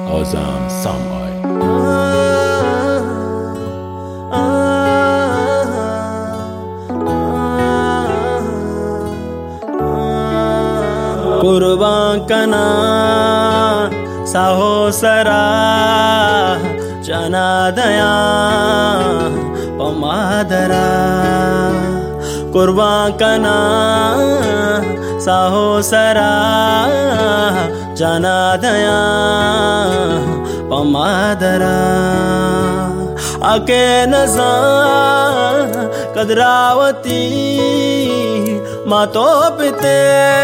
Azam Samai. कुर्बान कना साहो सरा जना दया पमादरा कुर्बान कना साहो सरा जना दया पमादरा आके नजा कदरावती मातो पिते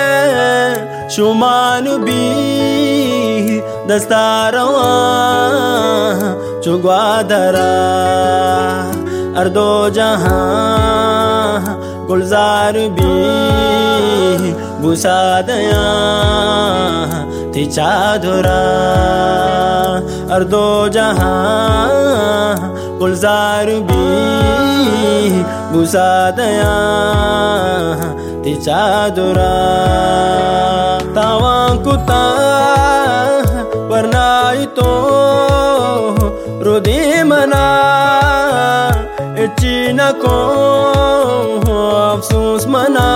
शुमान भी दस्तारवा चुगवादरा अर्दो जहां गुलजार भी बुसादया थी चादरा अर्दो जहां गुलजार भी बुसादया थी चादरा तावांकुता वरनाई तो रुदी मना इचीना को अफसोस मना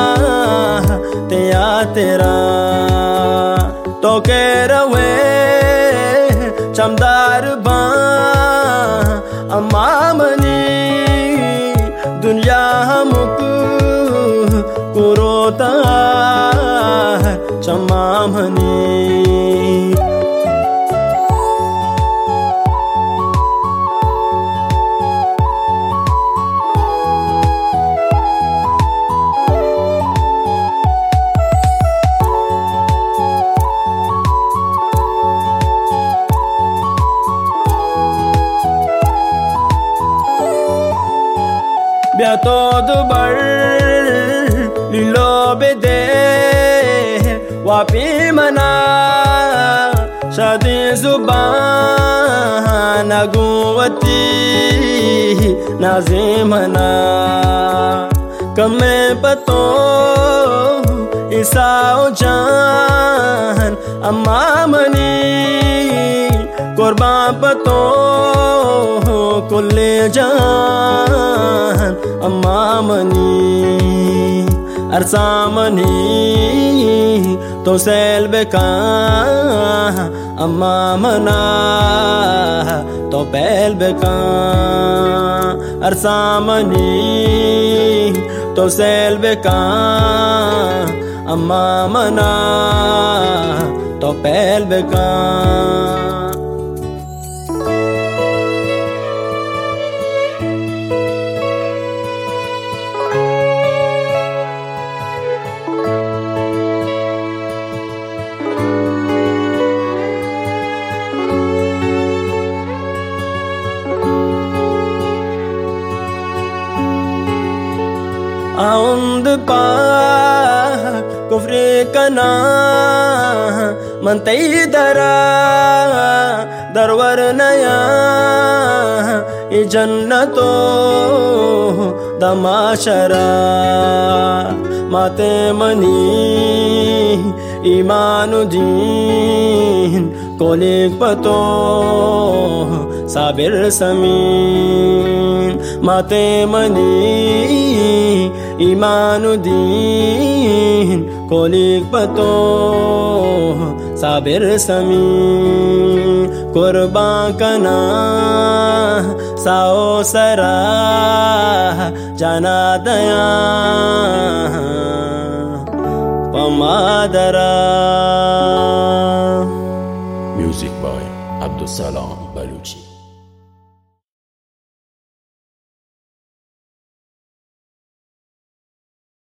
तेया तेरा तो के रवे चमदार बा अम्मा मनी दुनिया मुक कुरोता चमामनी तो दुबर लीलो बेदे वापी मना शादी जुबान अगुवती नाज़िमना कमे पतो इसाओ जान अम्मा मनी कुर्बान पतो कुल्ले जान अम्मा मनी अरसामनी तो सेल बेका अम्मा मना तो पैल बेका अरसामनी तो सेल बेका अम्मा मना तो पैल बेका आउंद पा कुफ्रे कना मनतई दरा दरवर नया ये जन्नतो दमाशरा माते मनी ईमानुद्दीन कोलिक पतो साबिर समीन माते मनी ईमानुद्दीन कोलिक पतो साबिर समीन कुर्बान कना साओ सरा जना दया पमादरा Music by Abdul Salam Baluchi.